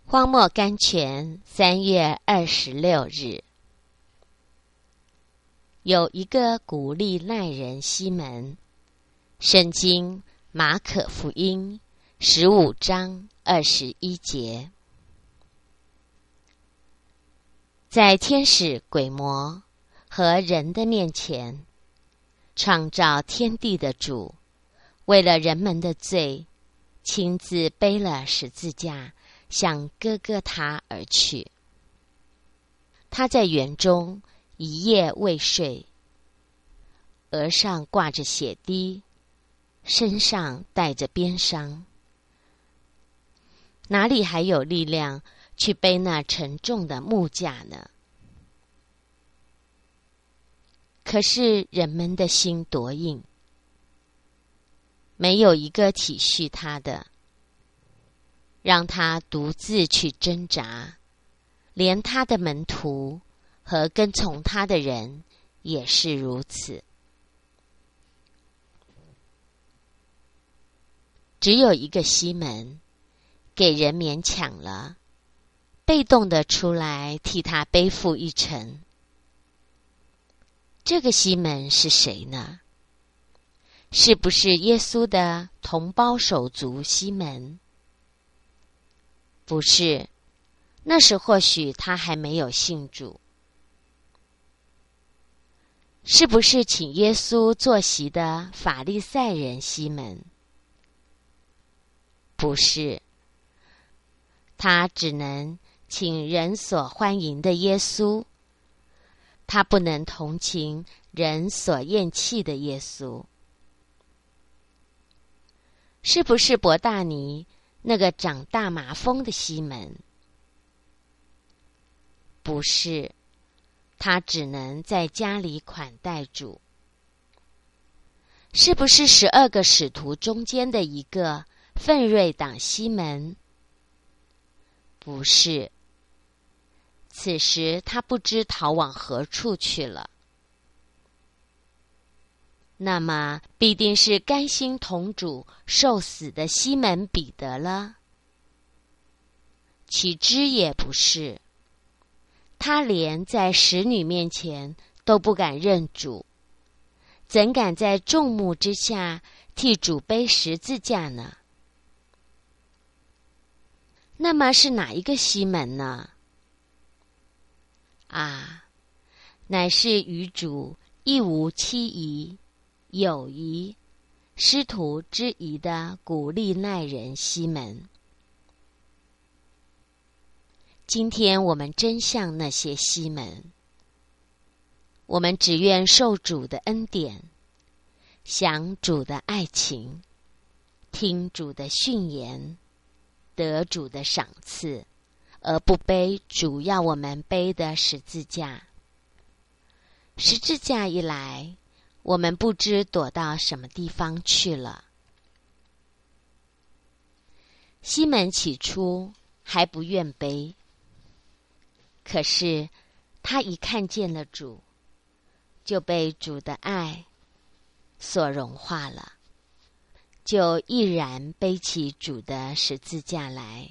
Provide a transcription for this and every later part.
荒漠甘泉3月26日，有一个古利奈人西门，圣经马可福音15章21节，在天使鬼魔和人的面前，创造天地的主，为了人们的罪，亲自背了十字架，向哥哥他而去。他在园中一夜未睡，额上挂着血滴，身上带着鞭伤，哪里还有力量去背那沉重的木架呢？可是人们的心多硬，没有一个体恤他的，让他独自去挣扎，连他的门徒和跟从他的人也是如此。只有一个西门，给人勉强了，被动的出来替他背负一程。这个西门是谁呢？是不是耶稣的同胞手足西门？不是，那时或许他还没有信主。是不是请耶稣坐席的法利赛人西门？不是，他只能请人所欢迎的耶稣，他不能同情人所厌弃的耶稣。是不是伯大尼那个长大麻风的西门？不是，他只能在家里款待主。是不是12个使徒中间的一个奋锐党西门？不是，此时他不知逃往何处去了。那么必定是甘心同主受死的西门彼得了？岂知也不是，他连在使女面前都不敢认主，怎敢在众目之下替主背十字架呢？那么是哪一个西门呢？啊，乃是与主亦无期疑、友谊、师徒之谊的古利奈人西门。今天我们真像那些西门，我们只愿受主的恩典，享主的爱情，听主的训言，得主的赏赐，而不背主要我们背的十字架。十字架一来，我们不知躲到什么地方去了。西门起初还不愿背，可是他一看见了主，就被主的爱所融化了，就毅然背起主的十字架来。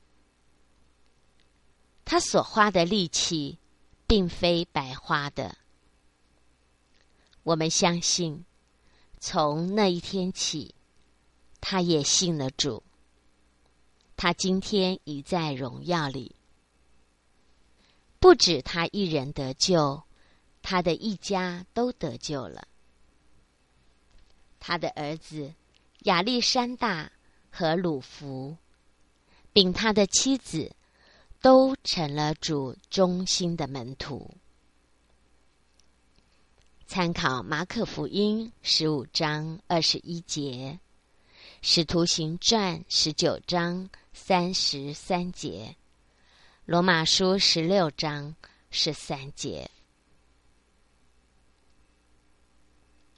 他所花的力气并非白花的。我们相信，从那一天起，他也信了主。他今天已在荣耀里。不止他一人得救，他的一家都得救了。他的儿子亚历山大和鲁孚，并他的妻子，都成了主忠心的门徒。参考马可福音15章21节，使徒行传19章33节，罗马书16章13节。